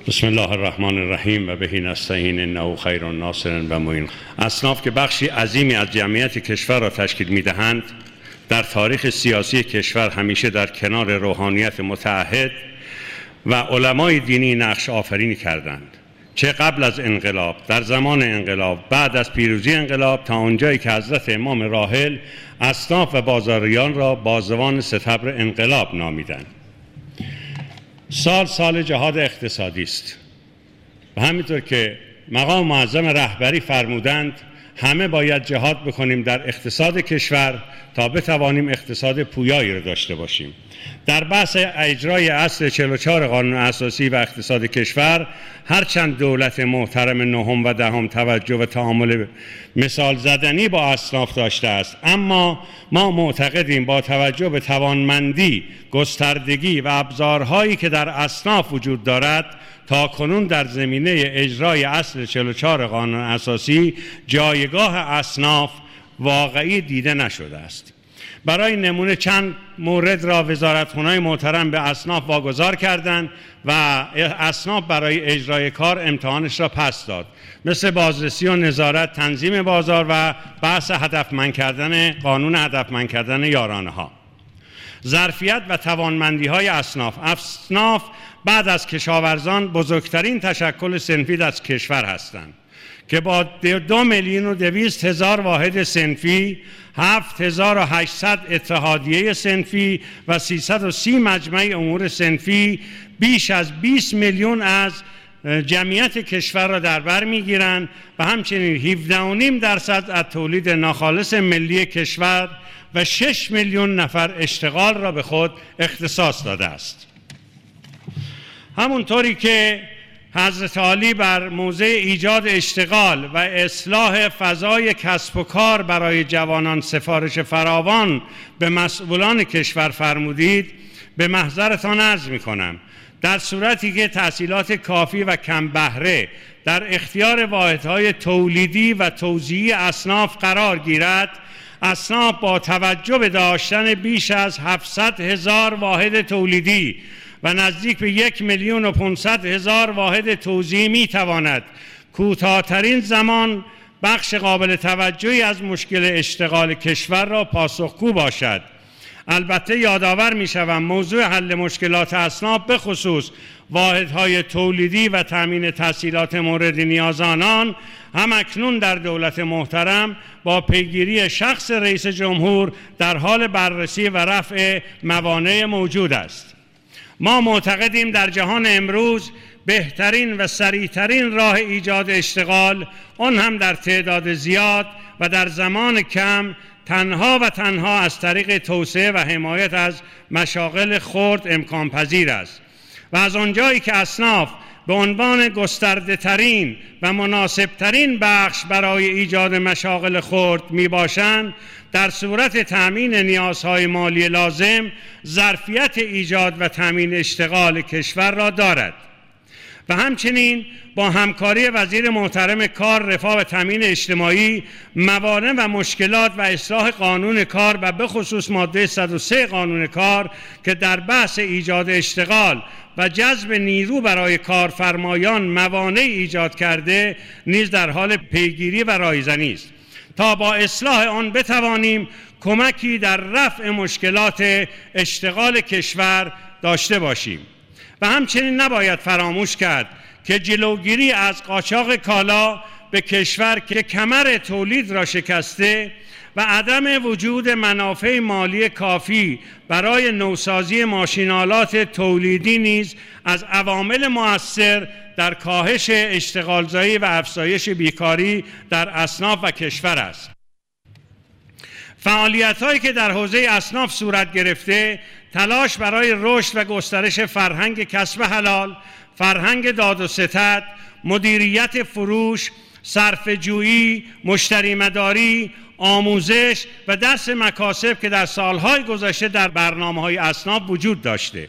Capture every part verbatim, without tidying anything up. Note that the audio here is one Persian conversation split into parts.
بسم الله الرحمن الرحیم و بهی نستعین انه خیر الناصر و معین. اصناف که بخشی عظیمی از جمعیت کشور را تشکیل می‌دهند، در تاریخ سیاسی کشور همیشه در کنار روحانیت متعهد و علمای دینی نقش آفرینی کردند، چه قبل از انقلاب، در زمان انقلاب، بعد از پیروزی انقلاب، تا آنجایی که حضرت امام راحل اصناف و بازاریان را بازوان ستبر انقلاب نامیدند. سال سال جهاد اقتصادی است و همینطور که مقام معظم رهبری فرمودند همه باید جهاد بکنیم در اقتصاد کشور تا بتوانیم اقتصاد پویایی را داشته باشیم. در بحث اجرای اصل چهل و چهار قانون اساسی و اقتصاد کشور، هرچند دولت محترم نهم و دهم توجه و تعامل مثال زدنی با اصناف داشته است، اما ما معتقدیم با توجه به توانمندی، گستردگی و ابزارهایی که در اصناف وجود دارد، تا کنون در زمینه اجرای اصل چهل و چهار قانون اساسی جایگاه اصناف واقعی دیده نشده است. برای نمونه چند مورد را وزارتخانه‌های محترم به اصناف واگذار کردند و اصناف برای اجرای کار امتحانش را پس داد، مثل بازرسی و نظارت، تنظیم بازار و بحث هدفمند کردن قانون هدفمند کردن یارانه ها. ظرفیت و توانمندی های اصناف اصناف بعد از کشاورزان بزرگترین تشکل صنفی در کشور هستند که با دو میلیون و دویست هزار واحد صنفی، هفت هزار و هشتصد اتحادیه صنفی و سیصد و سی مجمع امور صنفی بیش از بیست میلیون از جمعیت کشور را در بر میگیرند و همچنین هفده و نیم درصد از تولید ناخالص ملی کشور و شش میلیون نفر اشتغال را به خود اختصاص داده است. همونطوری که حضرت عالی بر موضع ایجاد اشتغال و اصلاح فضای کسب و کار برای جوانان سفارش فراوان به مسئولان کشور فرمودید، به محضرتان عرض می کنم در صورتی که تحصیلات کافی و کم بهره در اختیار واحدهای تولیدی و توزیعی اصناف قرار گیرد، اصناف با توجه به داشتن بیش از هفتصد هزار واحد تولیدی و نزدیک به یک میلیون و پانصد هزار واحد توزیعی می تواند کوتاه‌ترین زمان بخش قابل توجهی از مشکل اشتغال کشور را پاسخگو باشد. البته یادآور می شوم موضوع حل مشکلات اصناف به خصوص واحدهای تولیدی و تامین تحصیلات مورد نیاز آنان هم اکنون در دولت محترم با پیگیری شخص رئیس جمهور در حال بررسی و رفع موانع موجود است. ما معتقدیم در جهان امروز بهترین و سریعترین راه ایجاد اشتغال، آن هم در تعداد زیاد و در زمان کم، تنها و تنها از طریق توسعه و حمایت از مشاغل خرد امکان پذیر است و از آنجایی که اصناف به عنوان گسترده ترین و مناسب ترین بخش برای ایجاد مشاغل خرد می باشند، در صورت تأمین نیازهای مالی لازم ظرفیت ایجاد و تأمین اشتغال کشور را دارد و همچنین با همکاری وزیر محترم کار، رفاه و تأمین اجتماعی موانع و مشکلات و اصلاح قانون کار و به خصوص ماده صد و سه قانون کار که در بحث ایجاد اشتغال و جذب نیرو برای کارفرمایان موانع ایجاد کرده نیز در حال پیگیری و رایزنی است تا با اصلاح آن بتوانیم کمکی در رفع مشکلات اشتغال کشور داشته باشیم. و همچنین نباید فراموش کرد که جلوگیری از قاچاق کالا به کشور که کمر تولید را شکسته و عدم وجود منافع مالی کافی برای نوسازی ماشین‌آلات تولیدی نیز از عوامل مؤثر در کاهش اشتغالزایی و افزایش بیکاری در اصناف و کشور است. فعالیت‌هایی که در حوزه اصناف صورت گرفته، تلاش برای رشد و گسترش فرهنگ کسب حلال، فرهنگ داد و ستد، مدیریت فروش، صرفه‌جویی، مشتری مداری، آموزش و درس مکاسب که در سالهای گذشته در برنامه‌های اصناف وجود داشته.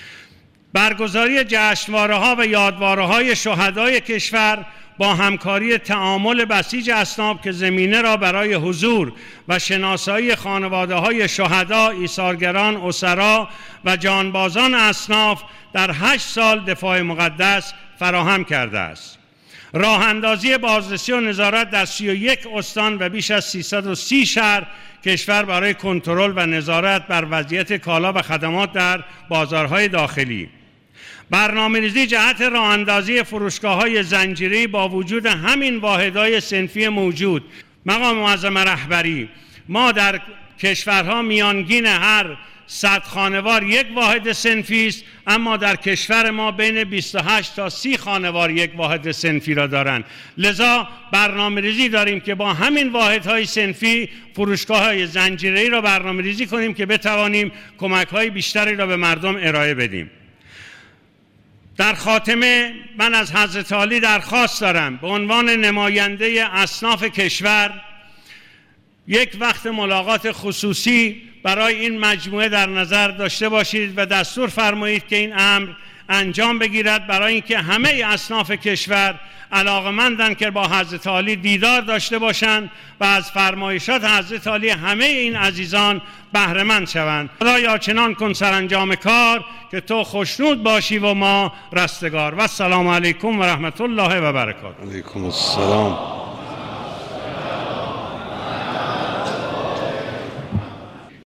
برگزاری جشنواره‌ها و یادواره‌های شهدای کشور با همکاری تعامل بسیج اصناف که زمینه را برای حضور و شناسایی خانواده‌های شهدا، ایثارگران، اسرا و جانبازان اصناف در هشت سال دفاع مقدس فراهم کرده است. راه اندازی بازرسی و نظارت در سی و یک استان و بیش از سیصد و سی شهر کشور برای کنترل و نظارت بر وضعیت کالا و خدمات در بازارهای داخلی. برنامه‌ریزی جهت راه اندازی فروشگاه‌های زنجیره‌ای با وجود همین واحدهای صنفی موجود. مقام معظم رهبری، ما در کشورها میانگین هر صد خانوار یک واحد صنفی است، اما در کشور ما بین بیست و هشت تا سی خانوار یک واحد صنفی را دارند. لذا برنامه‌ریزی داریم که با همین واحدهای صنفی فروشگاه‌های زنجیره‌ای را برنامه‌ریزی کنیم که بتوانیم کمک‌های بیشتری را به مردم ارائه بدیم. در خاتمه من از حضرت عالی درخواست دارم به عنوان نماینده اصناف کشور یک وقت ملاقات خصوصی برای این مجموعه در نظر داشته باشید و دستور فرمایید که این امر انجام بگیرد، برای اینکه همه اصناف کشور علاقه‌مندند که با حضرت عالی دیدار داشته باشند و از فرمایشات حضرت عالی همه این عزیزان بهره مند شوند. خدایا چنان کن سرانجام کار که تو خوشنود باشی و ما رستگار. و السلام علیکم و رحمت الله و برکاته. علیکم السلام.